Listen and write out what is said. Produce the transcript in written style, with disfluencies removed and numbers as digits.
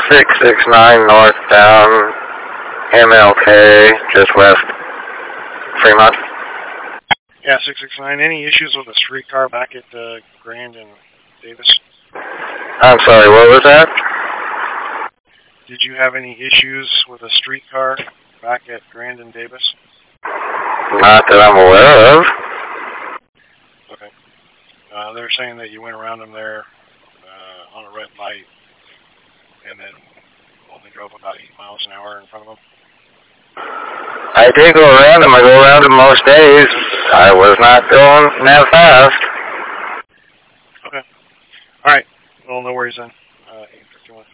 669 northbound MLK, just west Fremont. Yeah, 669. Any issues with a streetcar back at Grand and Davis? I'm sorry, what was that? Did you have any issues with a streetcar back at Grand and Davis? Not that I'm aware of. Okay. They're saying that you went around them there on a red light and then only drove about 8 miles an hour in front of them. I did go around them. I go around them most days. I was not going that fast. Okay. All right. Well, no worries then.